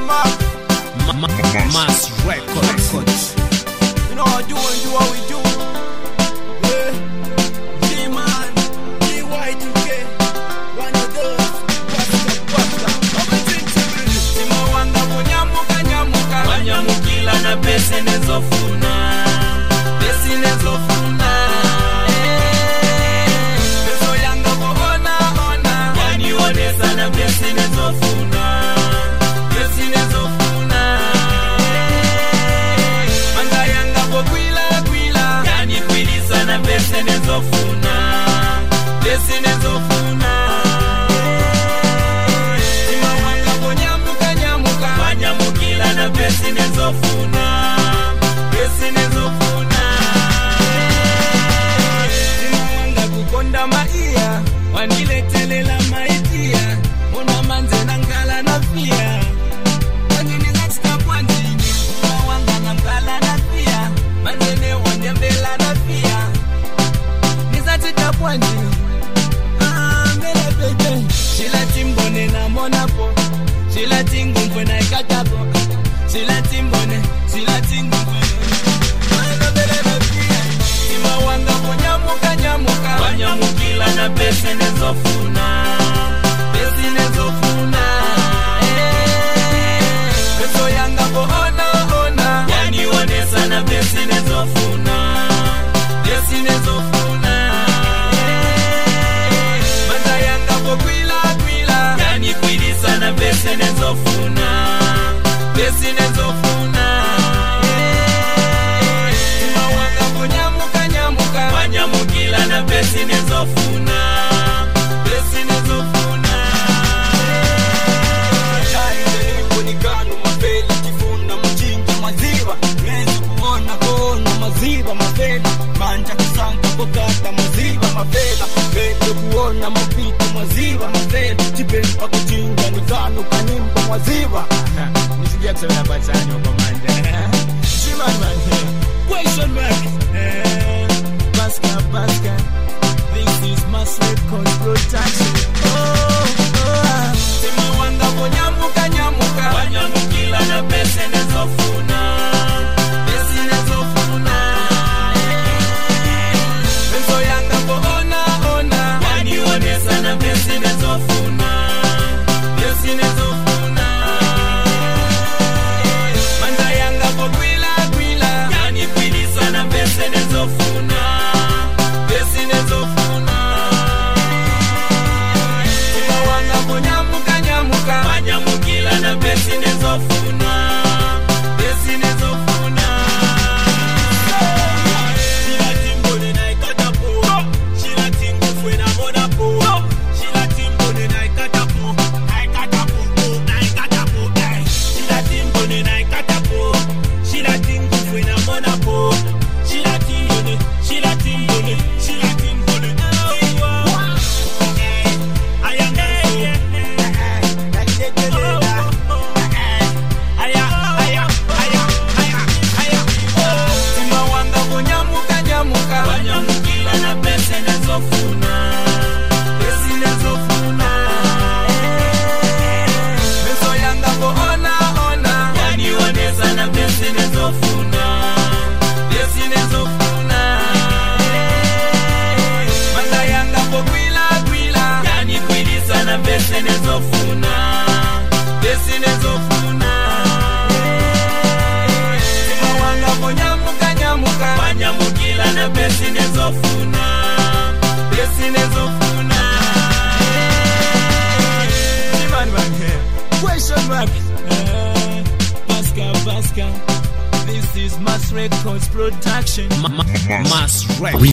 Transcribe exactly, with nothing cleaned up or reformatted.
Mass Records. You know how do and do what we do. Yeah. G-Man, G Y two K, one of those. What's up, what's up? Everything to me. Sima wanga kunyamuka nyamuka. Wanyamukila na pesi nezofuna. Pesi nezofuna. Peso yanga kuona ona. Yani onesa na pesi nezofuna. Pesi nezofuna. Pesi nezofuna, pesi nezofuna. Sima wanga kunyamuka nyamuka. Wanyamukila na pesi nezofuna, pesi nezofuna. Sima wanga kukonda maia. Waniletelela maitia. Muna manze nangala na fia. Wangini katika pwantini. Sima wanga nangala na fia. Manzene wanyambela na fia. Ah, mele bebe. Shila timbone na monapo. Shila tingu mfena ikatapo. Shila timbone, shila tingu mfena mele bebe. Sima wanga kunyamuka nyamuka. Wanyamukila na pesi nezofuna. Pesi nezofuna. Peso yanga kuona ona. Yani onesa na pesi nezofuna. Pesi nezofuna. Pesi nezofuna, pesi nezofuna. Sima wanga kunyamuka nyamuka. Wanyamukila na pesi nezofuna, pesi nezofuna. Chai kunikano mapeli kifuna mchinja maziwa. Mezi kuona kuona maziwa mapela. Manja kusanga kukata maziwa mapela. Mezi kuona mapito maziwa mapela. Chipempa kuchinja nikano kanimbo maziwa. Nisikia kusema batani wako manja. G-Man man here. Question mark. Baska, Baska. This is Mass Records Production. Oh, oh. Sima wanga kunyamuka nyamuka. Wanyamukila na pesi nezofuna. Pesi nezofuna. Peso yanga kuona ona. Yani onesa na pesi nezofuna. Pesi nezofuna. Manda yanga kukwila kwila. Yani kwilisa na pesi nezofuna. Pesi nezofuna. Sima wanga kunyamuka nyamuka. Wanyamukila na pesi nezofuna. Pesi nezofuna. Shila timbone na ikatapo. Shila tingu fwena monapo. Shila timbone na ikatapo. Na ikatapo, na ikatapo. Shila timbone na ikatapo. Shila tingu fwena monapo. Shila timbone, shila timbone, shila timbone. Sima wanga kunyamuka nyamuka. Wanyamukila na pesi nezofuna. Pesi nezofuna. Peso yanga kuona ona. Yani onesa na pesi nezofuna. Pesi nezofuna. Manda yanga kukwila kwila. Yani kwilisa na pesi nezofuna. Pesi nezofuna. Sima wanga kunyamuka nyamuka. Wanyamukila na pesi nezofuna. Pesi nezofuna. G-Man man here. Question mark. Baska, Baska. This is Mass Records Production. Mass Records.